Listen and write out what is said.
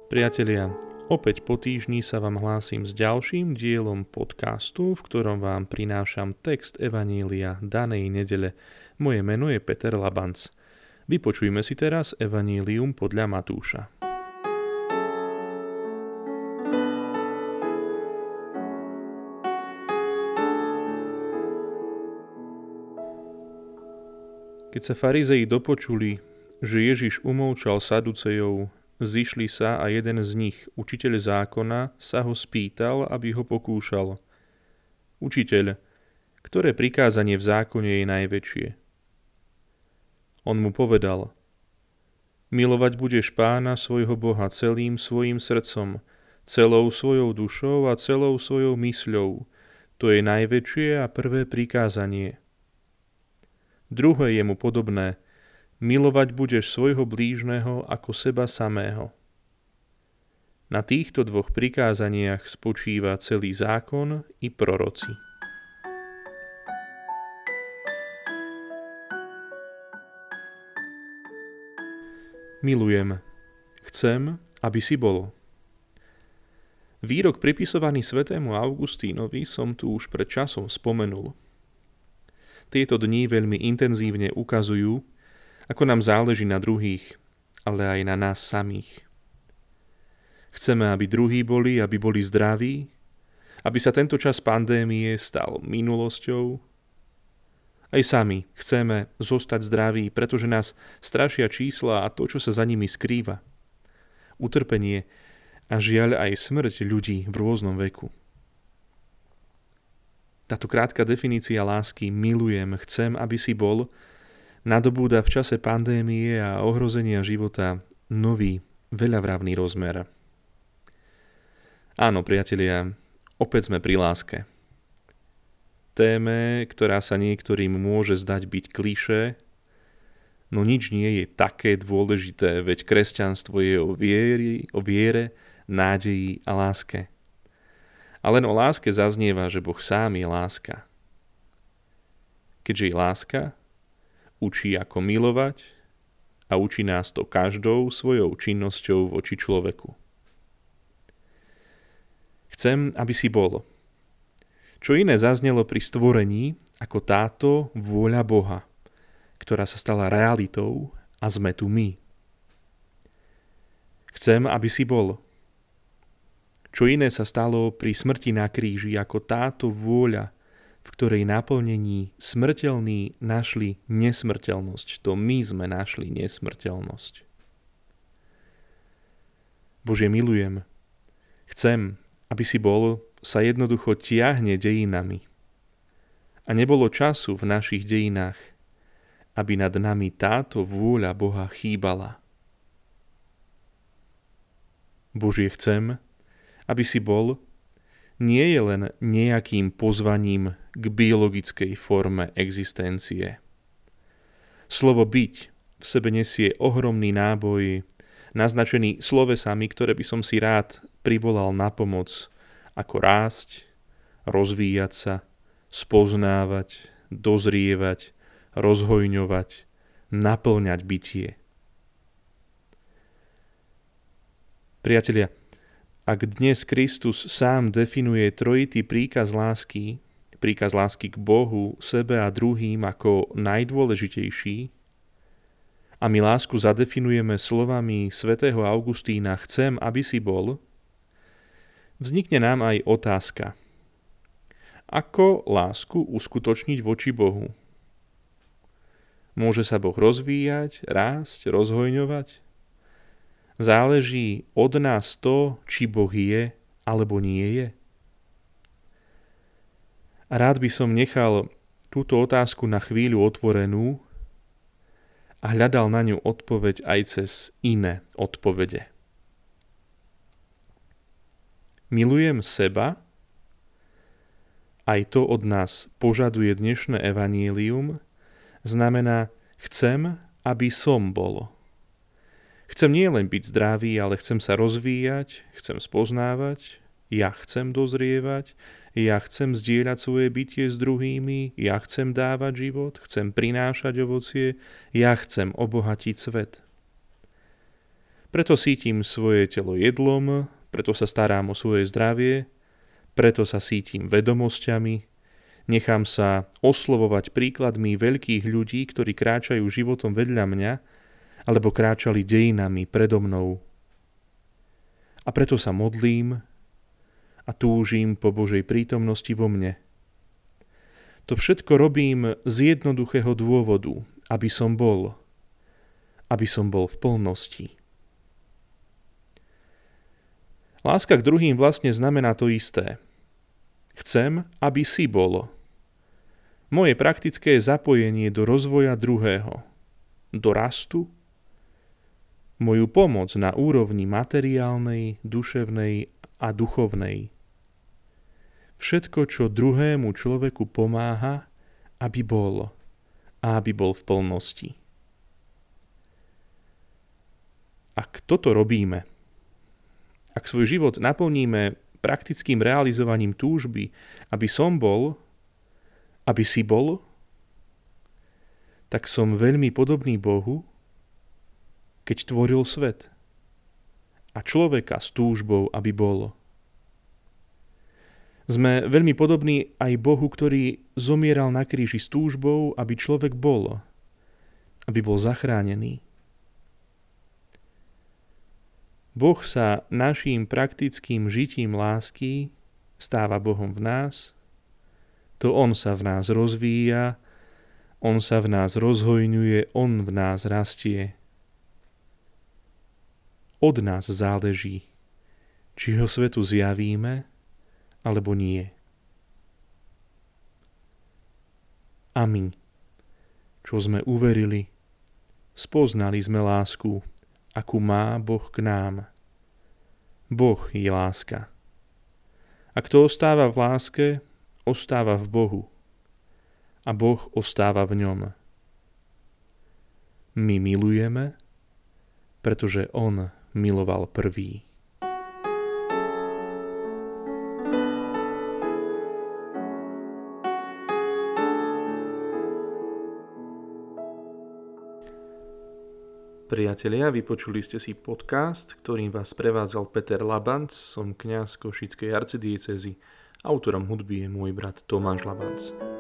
Priatelia, opäť po týždni sa vám hlásim s ďalším dielom podcastu, v ktorom vám prinášam text Evanília danej nedele. Moje meno je Peter Labanc. Vypočujme si teraz Evanílium podľa Matúša. Keď sa farizei dopočuli, že Ježiš umlčal Saducejov, zišli sa a jeden z nich, učiteľ zákona, sa ho spýtal, aby ho pokúšal. Učiteľ, ktoré prikázanie v zákone je najväčšie? On mu povedal, milovať budeš Pána svojho Boha celým svojim srdcom, celou svojou dušou a celou svojou mysľou. To je najväčšie a prvé prikázanie. Druhé je mu podobné, milovať budeš svojho blížneho ako seba samého. Na týchto dvoch prikázaniach spočíva celý zákon i proroci. Milujem. Chcem, aby si bol. Výrok pripisovaný svätému Augustínovi som tu už pred časom spomenul. Tieto dni veľmi intenzívne ukazujú, ako nám záleží na druhých, ale aj na nás samých. Chceme, aby druhí boli, aby boli zdraví, aby sa tento čas pandémie stal minulosťou. Aj sami chceme zostať zdraví, pretože nás strašia čísla a to, čo sa za nimi skrýva. Utrpenie a žiaľ aj smrť ľudí v rôznom veku. Táto krátka definícia lásky milujem, chcem, aby si bol, nadobúda v čase pandémie a ohrozenia života nový, veľavravný rozmer. Áno, priatelia, opäť sme pri láske. Téme, ktorá sa niektorým môže zdať byť klišé, no nič nie je také dôležité, veď kresťanstvo je o viere, nádeji a láske. A len o láske zaznieva, že Boh sám je láska. Keďže je láska, učí ako milovať a učí nás to každou svojou činnosťou voči človeku. Chcem, aby si bol. Čo iné zaznelo pri stvorení ako táto vôľa Boha, ktorá sa stala realitou a sme tu my. Chcem, aby si bol. Čo iné sa stalo pri smrti na kríži ako táto vôľa, v ktorej naplnení smrteľní našli nesmrteľnosť. To my sme našli nesmrteľnosť. Bože, milujem. Chcem, aby si bol, sa jednoducho tiahne dejinami. A nebolo času v našich dejinách, aby nad nami táto vôľa Boha chýbala. Bože, chcem, aby si bol, nie je len nejakým pozvaním k biologickej forme existencie. Slovo byť v sebe nesie ohromný náboj, naznačený slovesami, ktoré by som si rád privolal na pomoc, ako rásť, rozvíjať sa, spoznávať, dozrievať, rozhojňovať, naplňať bytie. Priatelia, ak dnes Kristus sám definuje trojitý príkaz lásky k Bohu, sebe a druhým ako najdôležitejší, a my lásku zadefinujeme slovami svätého Augustína chcem, aby si bol, vznikne nám aj otázka. Ako lásku uskutočniť voči Bohu? Môže sa Boh rozvíjať, rásť, rozhojňovať? Záleží od nás to, či Boh je alebo nie je? Rád by som nechal túto otázku na chvíľu otvorenú a hľadal na ňu odpoveď aj cez iné odpovede. Milujem seba? Aj to od nás požaduje dnešné evanílium, znamená chcem, aby som bol. Chcem nie len byť zdravý, ale chcem sa rozvíjať, chcem spoznávať, ja chcem dozrievať, ja chcem zdieľať svoje bytie s druhými, ja chcem dávať život, chcem prinášať ovocie, ja chcem obohatiť svet. Preto sítim svoje telo jedlom, preto sa starám o svoje zdravie, preto sa sítim vedomosťami, nechám sa oslovovať príkladmi veľkých ľudí, ktorí kráčajú životom vedľa mňa, alebo kráčali dejinami predo mnou. A preto sa modlím a túžim po Božej prítomnosti vo mne. To všetko robím z jednoduchého dôvodu, aby som bol v plnosti. Láska k druhým vlastne znamená to isté. Chcem, aby si bol. Moje praktické zapojenie do rozvoja druhého, do rastu, moju pomoc na úrovni materiálnej, duševnej a duchovnej. Všetko, čo druhému človeku pomáha, aby bol v plnosti. Ak toto robíme, ak svoj život naplníme praktickým realizovaním túžby, aby som bol, aby si bol, tak som veľmi podobný Bohu, keď tvoril svet a človeka s túžbou, aby bol. Sme veľmi podobní aj Bohu, ktorý zomieral na kríži s túžbou, aby človek bol, aby bol zachránený. Boh sa naším praktickým žitím lásky stáva Bohom v nás, to On sa v nás rozvíja, On sa v nás rozhojňuje, On v nás rastie. Od nás záleží, či ho svetu zjavíme, alebo nie. A my, čo sme uverili, spoznali sme lásku, akú má Boh k nám. Boh je láska. A kto ostáva v láske, ostáva v Bohu. A Boh ostáva v ňom. My milujeme, pretože On miloval prvý. Priatelia, vypočuli ste si podcast, ktorým vás prevádzal Peter Labanc, som kňaz Košickej arcidiecézy. Autorom hudby je môj brat Tomáš Labanc.